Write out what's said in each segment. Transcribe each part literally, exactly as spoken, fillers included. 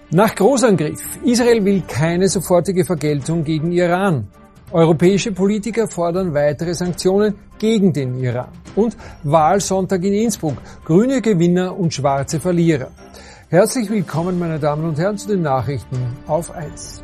Nach Großangriff. Israel will keine sofortige Vergeltung gegen Iran. Europäische Politiker fordern weitere Sanktionen gegen den Iran. Und Wahlsonntag in Innsbruck. Grüne Gewinner und schwarze Verlierer. Herzlich willkommen, meine Damen und Herren, zu den Nachrichten auf eins.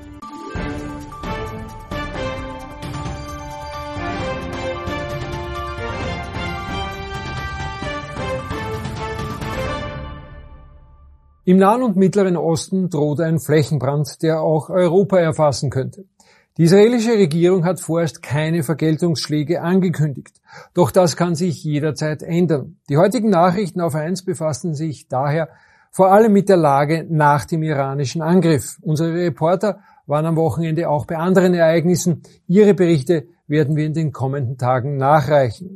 Im Nahen und Mittleren Osten droht ein Flächenbrand, der auch Europa erfassen könnte. Die israelische Regierung hat vorerst keine Vergeltungsschläge angekündigt. Doch das kann sich jederzeit ändern. Die heutigen Nachrichten auf eins befassen sich daher vor allem mit der Lage nach dem iranischen Angriff. Unsere Reporter waren am Wochenende auch bei anderen Ereignissen. Ihre Berichte werden wir in den kommenden Tagen nachreichen.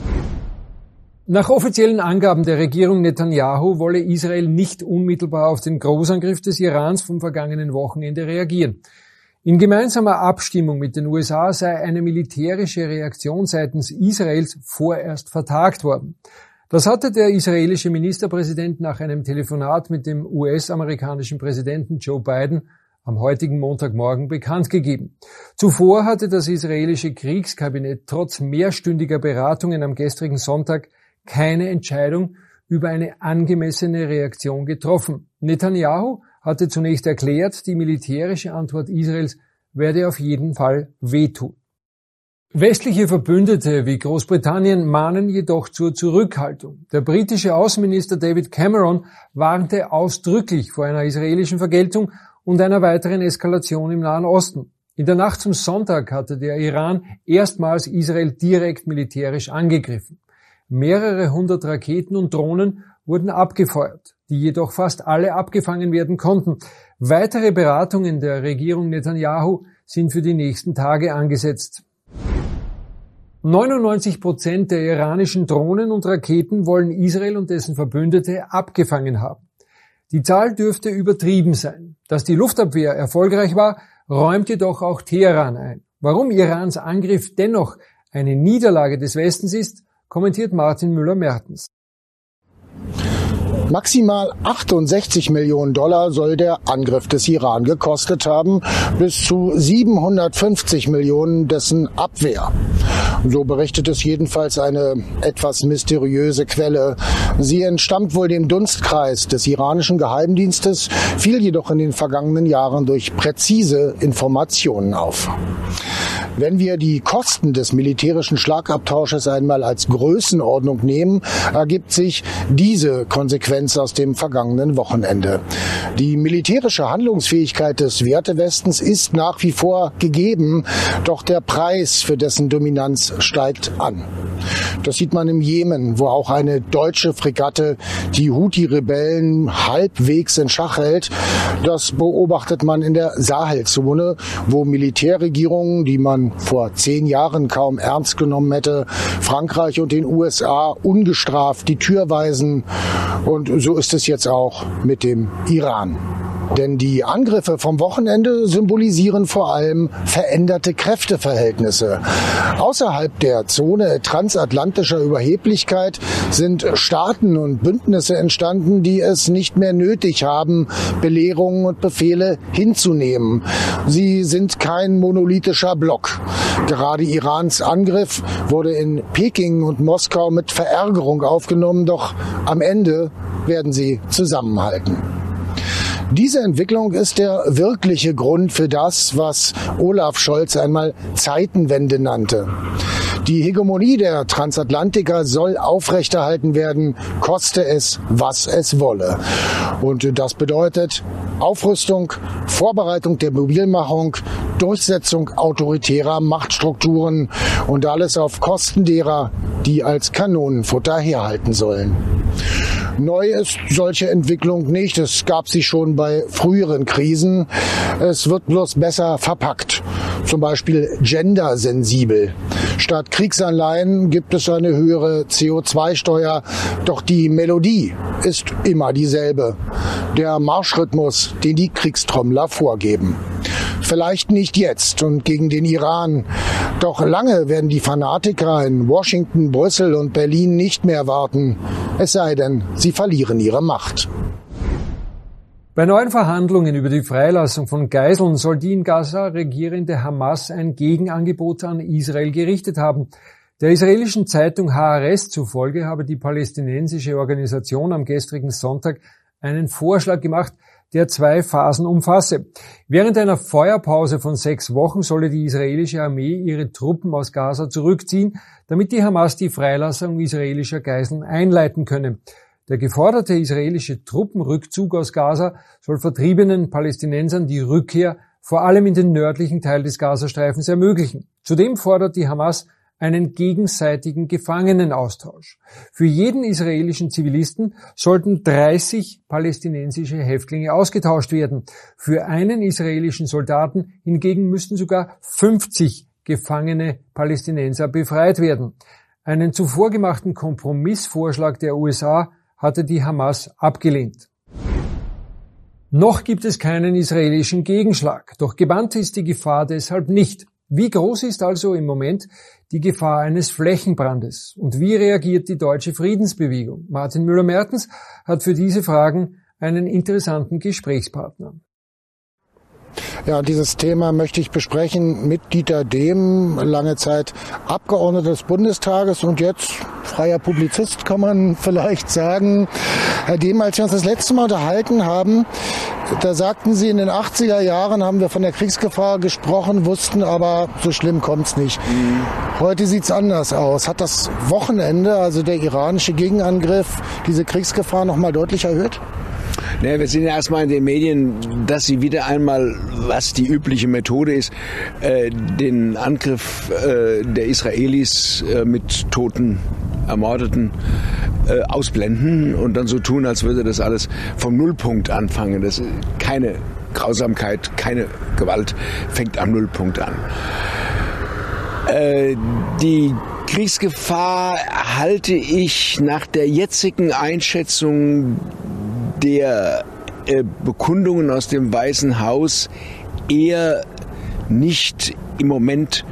Nach offiziellen Angaben der Regierung Netanyahu wolle Israel nicht unmittelbar auf den Großangriff des Irans vom vergangenen Wochenende reagieren. In gemeinsamer Abstimmung mit den U S A sei eine militärische Reaktion seitens Israels vorerst vertagt worden. Das hatte der israelische Ministerpräsident nach einem Telefonat mit dem U S-amerikanischen Präsidenten Joe Biden am heutigen Montagmorgen bekannt gegeben. Zuvor hatte das israelische Kriegskabinett trotz mehrstündiger Beratungen am gestrigen Sonntag keine Entscheidung über eine angemessene Reaktion getroffen. Netanyahu hatte zunächst erklärt, die militärische Antwort Israels werde auf jeden Fall wehtun. Westliche Verbündete wie Großbritannien mahnen jedoch zur Zurückhaltung. Der britische Außenminister David Cameron warnte ausdrücklich vor einer israelischen Vergeltung und einer weiteren Eskalation im Nahen Osten. In der Nacht zum Sonntag hatte der Iran erstmals Israel direkt militärisch angegriffen. Mehrere hundert Raketen und Drohnen wurden abgefeuert, die jedoch fast alle abgefangen werden konnten. Weitere Beratungen der Regierung Netanyahu sind für die nächsten Tage angesetzt. neunundneunzig Prozent der iranischen Drohnen und Raketen wollen Israel und dessen Verbündete abgefangen haben. Die Zahl dürfte übertrieben sein. Dass die Luftabwehr erfolgreich war, räumt jedoch auch Teheran ein. Warum Irans Angriff dennoch eine Niederlage des Westens ist, kommentiert Martin Müller-Mertens. Maximal achtundsechzig Millionen Dollar soll der Angriff des Iran gekostet haben, bis zu siebenhundertfünfzig Millionen dessen Abwehr. So berichtet es jedenfalls eine etwas mysteriöse Quelle. Sie entstammt wohl dem Dunstkreis des iranischen Geheimdienstes, fiel jedoch in den vergangenen Jahren durch präzise Informationen auf. Wenn wir die Kosten des militärischen Schlagabtausches einmal als Größenordnung nehmen, ergibt sich diese Konsequenz aus dem vergangenen Wochenende. Die militärische Handlungsfähigkeit des Wertewestens ist nach wie vor gegeben, doch der Preis für dessen Dominanz steigt an. Das sieht man im Jemen, wo auch eine deutsche Fregatte die Houthi-Rebellen halbwegs in Schach hält. Das beobachtet man in der Sahelzone, wo Militärregierungen, die man vor zehn Jahren kaum ernst genommen hätte, Frankreich und den U S A ungestraft die Tür weisen. Und so ist es jetzt auch mit dem Iran. Denn die Angriffe vom Wochenende symbolisieren vor allem veränderte Kräfteverhältnisse. Außerhalb der Zone transatlantischer Überheblichkeit sind Staaten und Bündnisse entstanden, die es nicht mehr nötig haben, Belehrungen und Befehle hinzunehmen. Sie sind kein monolithischer Block. Gerade Irans Angriff wurde in Peking und Moskau mit Verärgerung aufgenommen, doch am Ende werden sie zusammenhalten. Diese Entwicklung ist der wirkliche Grund für das, was Olaf Scholz einmal Zeitenwende nannte. Die Hegemonie der Transatlantiker soll aufrechterhalten werden, koste es, was es wolle. Und das bedeutet Aufrüstung, Vorbereitung der Mobilmachung, Durchsetzung autoritärer Machtstrukturen und alles auf Kosten derer, die als Kanonenfutter herhalten sollen. Neu ist solche Entwicklung nicht. Es gab sie schon bei früheren Krisen. Es wird bloß besser verpackt. Zum Beispiel gendersensibel. Statt Kriegsanleihen gibt es eine höhere C O zwei Steuer. Doch die Melodie ist immer dieselbe. Der Marschrhythmus, den die Kriegstrommler vorgeben. Vielleicht nicht jetzt und gegen den Iran. Doch lange werden die Fanatiker in Washington, Brüssel und Berlin nicht mehr warten. Es sei denn, sie verlieren ihre Macht. Bei neuen Verhandlungen über die Freilassung von Geiseln soll die in Gaza regierende Hamas ein Gegenangebot an Israel gerichtet haben. Der israelischen Zeitung Haaretz zufolge habe die palästinensische Organisation am gestrigen Sonntag einen Vorschlag gemacht, der zwei Phasen umfasse. Während einer Feuerpause von sechs Wochen solle die israelische Armee ihre Truppen aus Gaza zurückziehen, damit die Hamas die Freilassung israelischer Geiseln einleiten könne. Der geforderte israelische Truppenrückzug aus Gaza soll vertriebenen Palästinensern die Rückkehr vor allem in den nördlichen Teil des Gazastreifens ermöglichen. Zudem fordert die Hamas einen gegenseitigen Gefangenenaustausch. Für jeden israelischen Zivilisten sollten dreißig palästinensische Häftlinge ausgetauscht werden. Für einen israelischen Soldaten hingegen müssten sogar fünfzig gefangene Palästinenser befreit werden. Einen zuvor gemachten Kompromissvorschlag der U S A hatte die Hamas abgelehnt. Noch gibt es keinen israelischen Gegenschlag, doch gebannt ist die Gefahr deshalb nicht. Wie groß ist also im Moment die Gefahr eines Flächenbrandes? Und wie reagiert die deutsche Friedensbewegung? Martin Müller-Mertens hat für diese Fragen einen interessanten Gesprächspartner. Ja, dieses Thema möchte ich besprechen mit Dieter Dehm, lange Zeit Abgeordneter des Bundestages und jetzt freier Publizist, kann man vielleicht sagen. Herr Dehm, als wir uns das letzte Mal unterhalten haben, da sagten Sie, in den achtziger Jahren haben wir von der Kriegsgefahr gesprochen, wussten aber, so schlimm kommt's nicht. Mhm. Heute sieht's anders aus. Hat das Wochenende, also der iranische Gegenangriff, diese Kriegsgefahr noch mal deutlich erhöht? Naja, wir sehen ja erstmal in den Medien, dass sie wieder einmal, was die übliche Methode ist, äh, den Angriff äh, der Israelis äh, mit Toten, Ermordeten äh, ausblenden und dann so tun, als würde das alles vom Nullpunkt anfangen. Das ist keine Grausamkeit, keine Gewalt fängt am Nullpunkt an. Äh, die Kriegsgefahr halte ich nach der jetzigen Einschätzung der äh, Bekundungen aus dem Weißen Haus eher nicht im Moment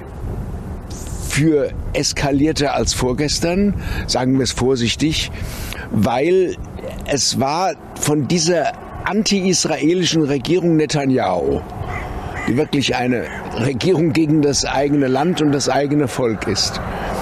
für eskalierter als vorgestern, sagen wir es vorsichtig, weil es war von dieser anti-israelischen Regierung Netanyahu, die wirklich eine Regierung gegen das eigene Land und das eigene Volk ist,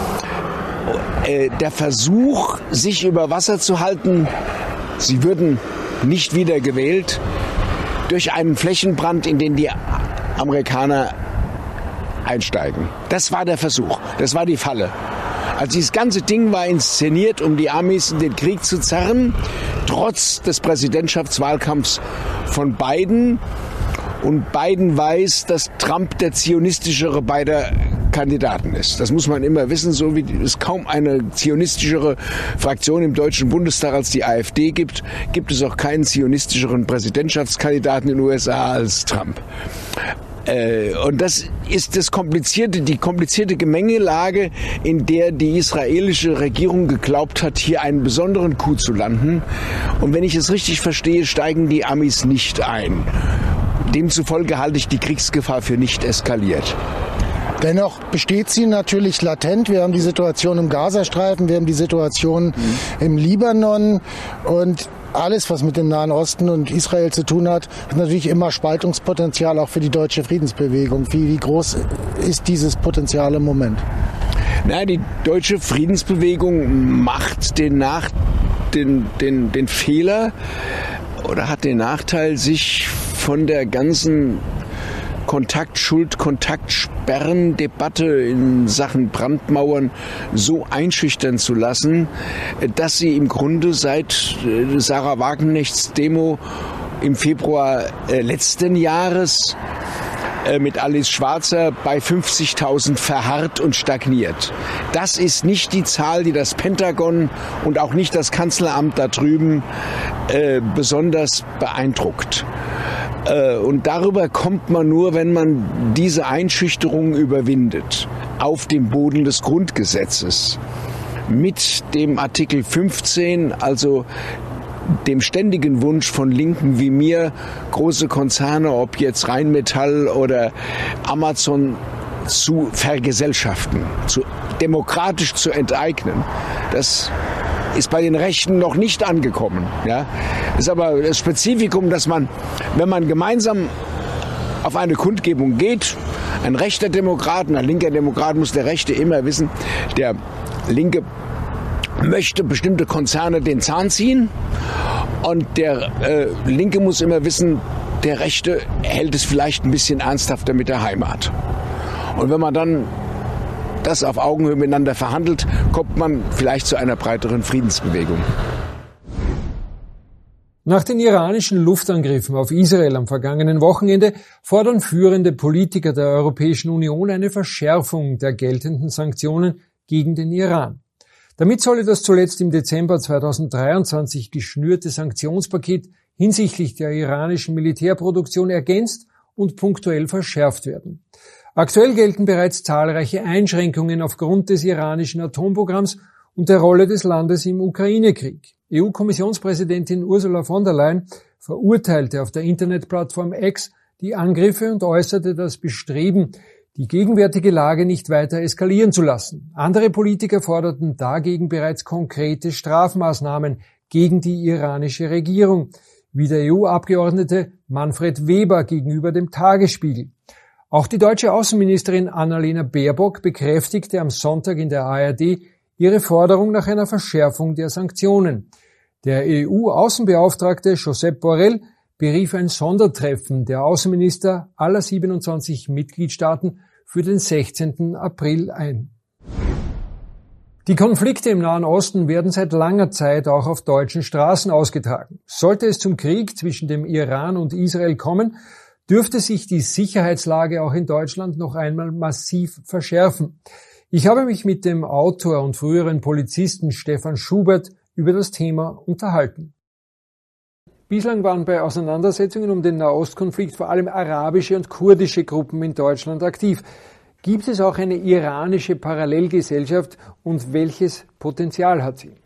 äh, der Versuch, sich über Wasser zu halten, sie würden nicht wieder gewählt, durch einen Flächenbrand, in den die Amerikaner einsteigen. Das war der Versuch, das war die Falle. Also dieses ganze Ding war inszeniert, um die Amis in den Krieg zu zerren, trotz des Präsidentschaftswahlkampfs von Biden. Und Biden weiß, dass Trump der zionistischere beider Kandidaten ist. Das muss man immer wissen, so wie es kaum eine zionistischere Fraktion im Deutschen Bundestag als die AfD gibt, gibt es auch keinen zionistischeren Präsidentschaftskandidaten in den U S A als Trump. Äh, und das ist das komplizierte, die komplizierte Gemengelage, in der die israelische Regierung geglaubt hat, hier einen besonderen Coup zu landen. Und wenn ich es richtig verstehe, steigen die Amis nicht ein. Demzufolge halte ich die Kriegsgefahr für nicht eskaliert. Dennoch besteht sie natürlich latent. Wir haben die Situation im Gazastreifen, wir haben die Situation mhm. im Libanon und alles, was mit dem Nahen Osten und Israel zu tun hat, hat natürlich immer Spaltungspotenzial auch für die deutsche Friedensbewegung. Wie, wie groß ist dieses Potenzial im Moment? Na, die deutsche Friedensbewegung macht den, Nach- den, den, den Fehler oder hat den Nachteil, sich von der ganzen Kontaktschuld, Kontaktsperren-Debatte in Sachen Brandmauern so einschüchtern zu lassen, dass sie im Grunde seit Sarah Wagenknechts Demo im Februar letzten Jahres mit Alice Schwarzer bei fünfzigtausend verharrt und stagniert. Das ist nicht die Zahl, die das Pentagon und auch nicht das Kanzleramt da drüben äh, besonders beeindruckt. Äh, und darüber kommt man nur, wenn man diese Einschüchterung überwindet, auf dem Boden des Grundgesetzes. Mit dem Artikel fünfzehn, also dem ständigen Wunsch von Linken wie mir, große Konzerne, ob jetzt Rheinmetall oder Amazon, zu vergesellschaften, zu demokratisch zu enteignen. Das ist bei den Rechten noch nicht angekommen. Ja? Ist aber das Spezifikum, dass man, wenn man gemeinsam auf eine Kundgebung geht, ein rechter Demokrat, ein linker Demokrat muss der Rechte immer wissen, der Linke möchte bestimmte Konzerne den Zahn ziehen und der äh, Linke muss immer wissen, der Rechte hält es vielleicht ein bisschen ernsthafter mit der Heimat. Und wenn man dann das auf Augenhöhe miteinander verhandelt, kommt man vielleicht zu einer breiteren Friedensbewegung. Nach den iranischen Luftangriffen auf Israel am vergangenen Wochenende fordern führende Politiker der Europäischen Union eine Verschärfung der geltenden Sanktionen gegen den Iran. Damit solle das zuletzt im Dezember zweitausenddreiundzwanzig geschnürte Sanktionspaket hinsichtlich der iranischen Militärproduktion ergänzt und punktuell verschärft werden. Aktuell gelten bereits zahlreiche Einschränkungen aufgrund des iranischen Atomprogramms und der Rolle des Landes im Ukraine-Krieg. E U-Kommissionspräsidentin Ursula von der Leyen verurteilte auf der Internetplattform X die Angriffe und äußerte das Bestreben, die gegenwärtige Lage nicht weiter eskalieren zu lassen. Andere Politiker forderten dagegen bereits konkrete Strafmaßnahmen gegen die iranische Regierung, wie der E U-Abgeordnete Manfred Weber gegenüber dem Tagesspiegel. Auch die deutsche Außenministerin Annalena Baerbock bekräftigte am Sonntag in der A R D ihre Forderung nach einer Verschärfung der Sanktionen. Der E U-Außenbeauftragte Josep Borrell berief ein Sondertreffen der Außenminister aller siebenundzwanzig Mitgliedstaaten für den sechzehnten April ein. Die Konflikte im Nahen Osten werden seit langer Zeit auch auf deutschen Straßen ausgetragen. Sollte es zum Krieg zwischen dem Iran und Israel kommen, dürfte sich die Sicherheitslage auch in Deutschland noch einmal massiv verschärfen. Ich habe mich mit dem Autor und früheren Polizisten Stefan Schubert über das Thema unterhalten. Bislang waren bei Auseinandersetzungen um den Nahostkonflikt vor allem arabische und kurdische Gruppen in Deutschland aktiv. Gibt es auch eine iranische Parallelgesellschaft und welches Potenzial hat sie?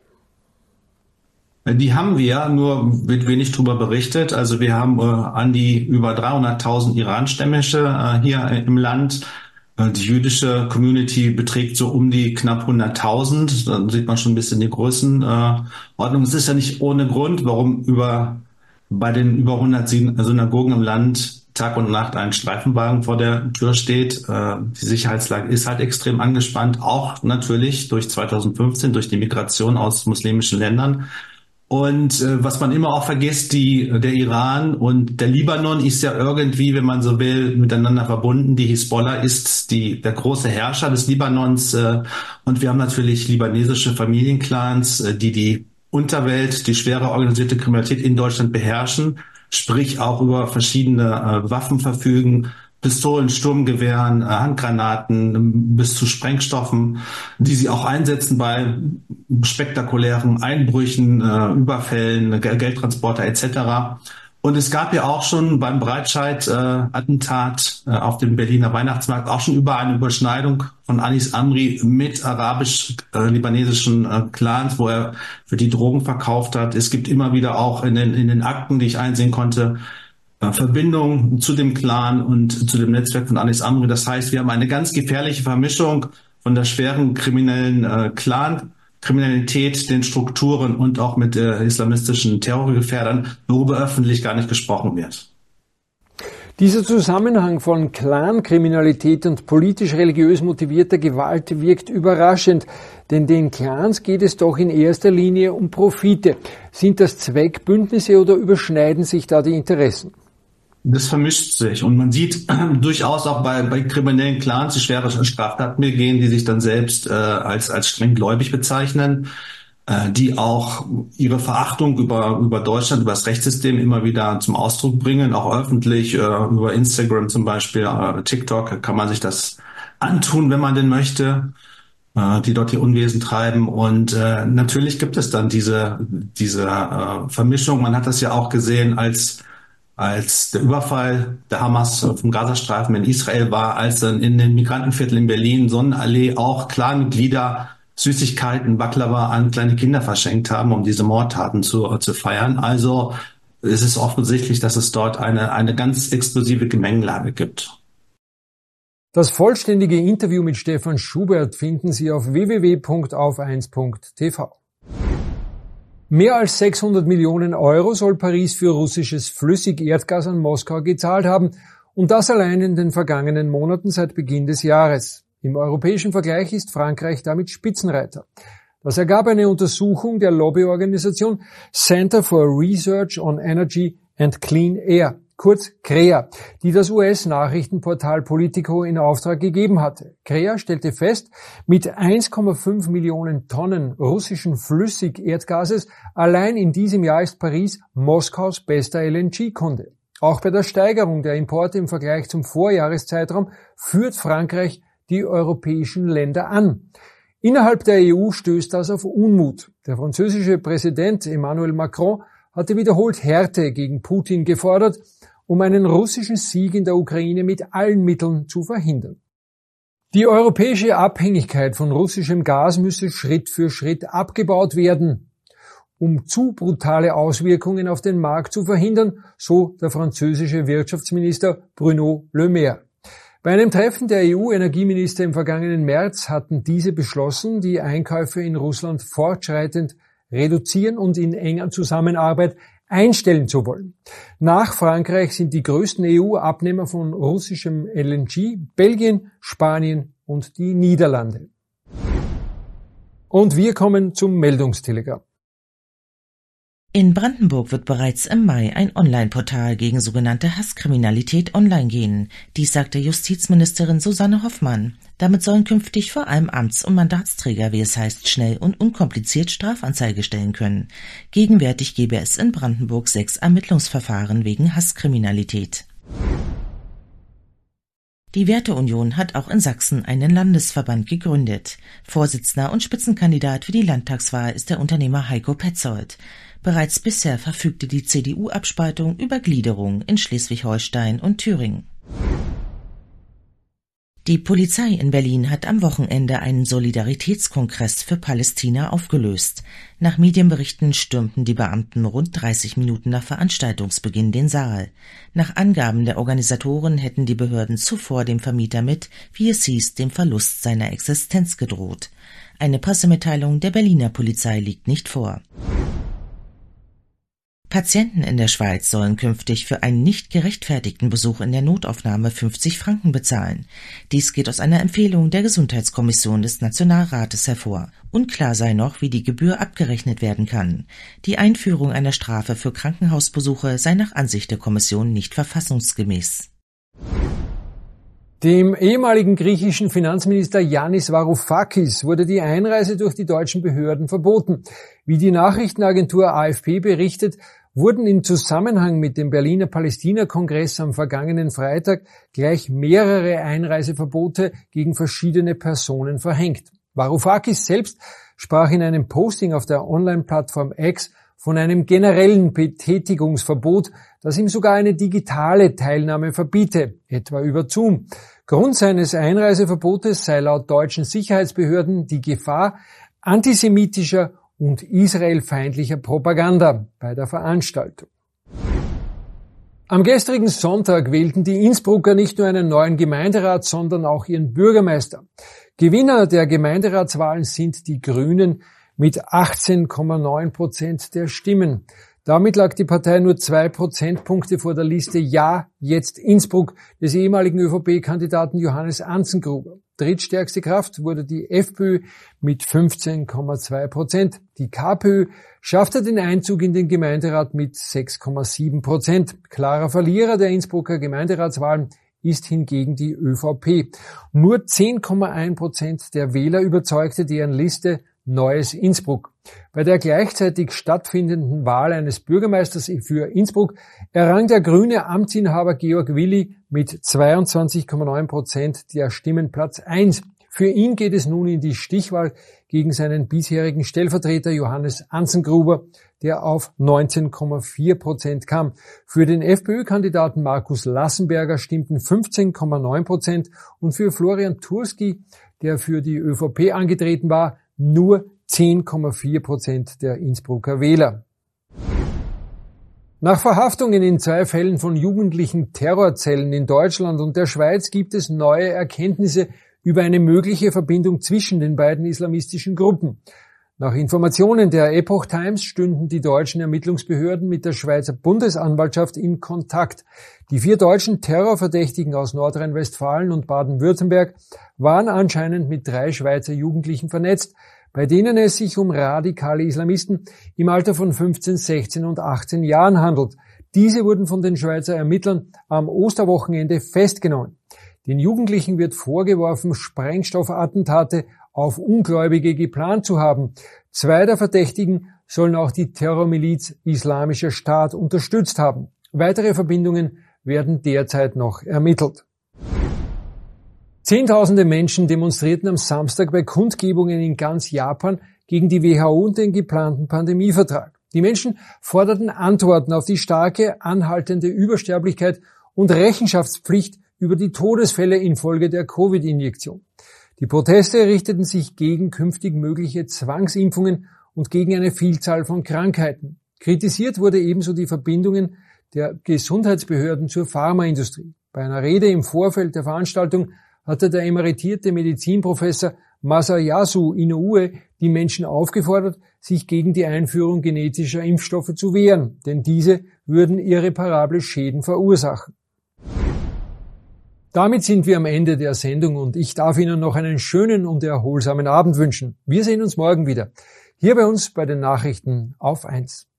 Die haben wir, nur wird wenig darüber berichtet. Also wir haben äh, an die über dreihunderttausend Iranstämmige äh, hier im Land. Äh, die jüdische Community beträgt so um die knapp hunderttausend. Da sieht man schon ein bisschen die Größenordnung. Es ist ja nicht ohne Grund, warum über bei den über hundert Synagogen im Land Tag und Nacht ein Streifenwagen vor der Tür steht. Die Sicherheitslage ist halt extrem angespannt, auch natürlich durch zweitausendfünfzehn, durch die Migration aus muslimischen Ländern. Und äh, was man immer auch vergisst, die, der Iran und der Libanon ist ja irgendwie, wenn man so will, miteinander verbunden. Die Hisbollah ist die, der große Herrscher des Libanons. Äh, und wir haben natürlich libanesische Familienclans, äh, die die Unterwelt, die schwere organisierte Kriminalität in Deutschland beherrschen, sprich auch über verschiedene äh, Waffen verfügen, Pistolen, Sturmgewehren, äh, Handgranaten bis zu Sprengstoffen, die sie auch einsetzen bei spektakulären Einbrüchen, äh, Überfällen, Geldtransporter et cetera. Und es gab ja auch schon beim Breitscheid-Attentat äh, äh, auf dem Berliner Weihnachtsmarkt auch schon über eine Überschneidung von Anis Amri mit arabisch-libanesischen äh, Clans, wo er für die Drogen verkauft hat. Es gibt immer wieder auch in den, in den Akten, die ich einsehen konnte, äh, Verbindungen zu dem Clan und zu dem Netzwerk von Anis Amri. Das heißt, wir haben eine ganz gefährliche Vermischung von der schweren kriminellen äh, Clan Kriminalität, den Strukturen und auch mit äh, islamistischen Terrorgefährdern, worüber öffentlich gar nicht gesprochen wird. Dieser Zusammenhang von Clankriminalität und politisch-religiös motivierter Gewalt wirkt überraschend, denn den Clans geht es doch in erster Linie um Profite. Sind das Zweckbündnisse oder überschneiden sich da die Interessen? Das vermischt sich und man sieht äh, durchaus auch bei, bei kriminellen Clans, die schwere Straftaten begehen, die sich dann selbst äh, als als strenggläubig bezeichnen, äh, die auch ihre Verachtung über über Deutschland, über das Rechtssystem immer wieder zum Ausdruck bringen, auch öffentlich, äh, über Instagram zum Beispiel, äh, TikTok kann man sich das antun, wenn man denn möchte, äh, die dort ihr Unwesen treiben. Und äh, natürlich gibt es dann diese diese äh, Vermischung. Man hat das ja auch gesehen, als als der Überfall der Hamas vom Gazastreifen in Israel war, als dann in den Migrantenvierteln in Berlin, Sonnenallee auch Clanmitglieder Süßigkeiten, Baklava an kleine Kinder verschenkt haben, um diese Mordtaten zu, zu feiern. Also es ist offensichtlich, dass es dort eine, eine ganz explosive Gemengelage gibt. Das vollständige Interview mit Stefan Schubert finden Sie auf w w w punkt auf eins punkt t v. Mehr als sechshundert Millionen Euro soll Paris für russisches Flüssigerdgas an Moskau gezahlt haben, und das allein in den vergangenen Monaten seit Beginn des Jahres. Im europäischen Vergleich ist Frankreich damit Spitzenreiter. Das ergab eine Untersuchung der Lobbyorganisation Center for Research on Energy and Clean Air, kurz C R E A, die das U S-Nachrichtenportal Politico in Auftrag gegeben hatte. C R E A stellte fest, mit eins Komma fünf Millionen Tonnen russischen Flüssigerdgases allein in diesem Jahr ist Paris Moskaus bester L N G-Kunde. Auch bei der Steigerung der Importe im Vergleich zum Vorjahreszeitraum führt Frankreich die europäischen Länder an. Innerhalb der E U stößt das auf Unmut. Der französische Präsident Emmanuel Macron hatte wiederholt Härte gegen Putin gefordert, um einen russischen Sieg in der Ukraine mit allen Mitteln zu verhindern. Die europäische Abhängigkeit von russischem Gas müsse Schritt für Schritt abgebaut werden, um zu brutale Auswirkungen auf den Markt zu verhindern, so der französische Wirtschaftsminister Bruno Le Maire. Bei einem Treffen der E U-Energieminister im vergangenen März hatten diese beschlossen, die Einkäufe in Russland fortschreitend reduzieren und in enger Zusammenarbeit einstellen zu wollen. Nach Frankreich sind die größten E U-Abnehmer von russischem L N G Belgien, Spanien und die Niederlande. Und wir kommen zum Meldungstelegramm. In Brandenburg wird bereits im Mai ein Online-Portal gegen sogenannte Hasskriminalität online gehen. Dies sagte Justizministerin Susanne Hoffmann. Damit sollen künftig vor allem Amts- und Mandatsträger, wie es heißt, schnell und unkompliziert Strafanzeige stellen können. Gegenwärtig gebe es in Brandenburg sechs Ermittlungsverfahren wegen Hasskriminalität. Die Werteunion hat auch in Sachsen einen Landesverband gegründet. Vorsitzender und Spitzenkandidat für die Landtagswahl ist der Unternehmer Heiko Petzold. Bereits bisher verfügte die C D U-Abspaltung über Gliederung in Schleswig-Holstein und Thüringen. Die Polizei in Berlin hat am Wochenende einen Solidaritätskongress für Palästina aufgelöst. Nach Medienberichten stürmten die Beamten rund dreißig Minuten nach Veranstaltungsbeginn den Saal. Nach Angaben der Organisatoren hätten die Behörden zuvor dem Vermieter mit, wie es hieß, dem Verlust seiner Existenz gedroht. Eine Pressemitteilung der Berliner Polizei liegt nicht vor. Patienten in der Schweiz sollen künftig für einen nicht gerechtfertigten Besuch in der Notaufnahme fünfzig Franken bezahlen. Dies geht aus einer Empfehlung der Gesundheitskommission des Nationalrates hervor. Unklar sei noch, wie die Gebühr abgerechnet werden kann. Die Einführung einer Strafe für Krankenhausbesuche sei nach Ansicht der Kommission nicht verfassungsgemäß. Dem ehemaligen griechischen Finanzminister Yannis Varoufakis wurde die Einreise durch die deutschen Behörden verboten. Wie die Nachrichtenagentur A F P berichtet, wurden im Zusammenhang mit dem Berliner Palästina-Kongress am vergangenen Freitag gleich mehrere Einreiseverbote gegen verschiedene Personen verhängt. Varoufakis selbst sprach in einem Posting auf der Online-Plattform X von einem generellen Betätigungsverbot, das ihm sogar eine digitale Teilnahme verbiete, etwa über Zoom. Grund seines Einreiseverbotes sei laut deutschen Sicherheitsbehörden die Gefahr antisemitischer und israelfeindlicher Propaganda bei der Veranstaltung. Am gestrigen Sonntag wählten die Innsbrucker nicht nur einen neuen Gemeinderat, sondern auch ihren Bürgermeister. Gewinner der Gemeinderatswahlen sind die Grünen mit achtzehn Komma neun Prozent der Stimmen. Damit lag die Partei nur zwei Prozentpunkte vor der Liste Ja, jetzt Innsbruck des ehemaligen Ö V P-Kandidaten Johannes Anzengruber. Drittstärkste Kraft wurde die FPÖ mit fünfzehn Komma zwei Prozent. Die KPÖ schaffte den Einzug in den Gemeinderat mit sechs Komma sieben Prozent. Klarer Verlierer der Innsbrucker Gemeinderatswahlen ist hingegen die Ö V P. Nur zehn Komma eins Prozent der Wähler überzeugte deren Liste Neues Innsbruck. Bei der gleichzeitig stattfindenden Wahl eines Bürgermeisters für Innsbruck errang der grüne Amtsinhaber Georg Willi mit zweiundzwanzig Komma neun Prozent der Stimmen Platz eins. Für ihn geht es nun in die Stichwahl gegen seinen bisherigen Stellvertreter Johannes Anzengruber, der auf neunzehn Komma vier Prozent kam. Für den FPÖ-Kandidaten Markus Lassenberger stimmten fünfzehn Komma neun Prozent und für Florian Turski, der für die Ö V P angetreten war, nur zehn Komma vier Prozent der Innsbrucker Wähler. Nach Verhaftungen in zwei Fällen von jugendlichen Terrorzellen in Deutschland und der Schweiz gibt es neue Erkenntnisse über eine mögliche Verbindung zwischen den beiden islamistischen Gruppen. Nach Informationen der Epoch Times stünden die deutschen Ermittlungsbehörden mit der Schweizer Bundesanwaltschaft in Kontakt. Die vier deutschen Terrorverdächtigen aus Nordrhein-Westfalen und Baden-Württemberg waren anscheinend mit drei Schweizer Jugendlichen vernetzt, bei denen es sich um radikale Islamisten im Alter von fünfzehn, sechzehn und achtzehn Jahren handelt. Diese wurden von den Schweizer Ermittlern am Osterwochenende festgenommen. Den Jugendlichen wird vorgeworfen, Sprengstoffattentate auf Ungläubige geplant zu haben. Zwei der Verdächtigen sollen auch die Terrormiliz Islamischer Staat unterstützt haben. Weitere Verbindungen werden derzeit noch ermittelt. Zehntausende Menschen demonstrierten am Samstag bei Kundgebungen in ganz Japan gegen die W H O und den geplanten Pandemievertrag. Die Menschen forderten Antworten auf die starke, anhaltende Übersterblichkeit und Rechenschaftspflicht über die Todesfälle infolge der Covid-Injektion. Die Proteste richteten sich gegen künftig mögliche Zwangsimpfungen und gegen eine Vielzahl von Krankheiten. Kritisiert wurde ebenso die Verbindungen der Gesundheitsbehörden zur Pharmaindustrie. Bei einer Rede im Vorfeld der Veranstaltung hatte der emeritierte Medizinprofessor Masayasu Inoue die Menschen aufgefordert, sich gegen die Einführung genetischer Impfstoffe zu wehren, denn diese würden irreparable Schäden verursachen. Damit sind wir am Ende der Sendung und ich darf Ihnen noch einen schönen und erholsamen Abend wünschen. Wir sehen uns morgen wieder, hier bei uns bei den Nachrichten auf eins.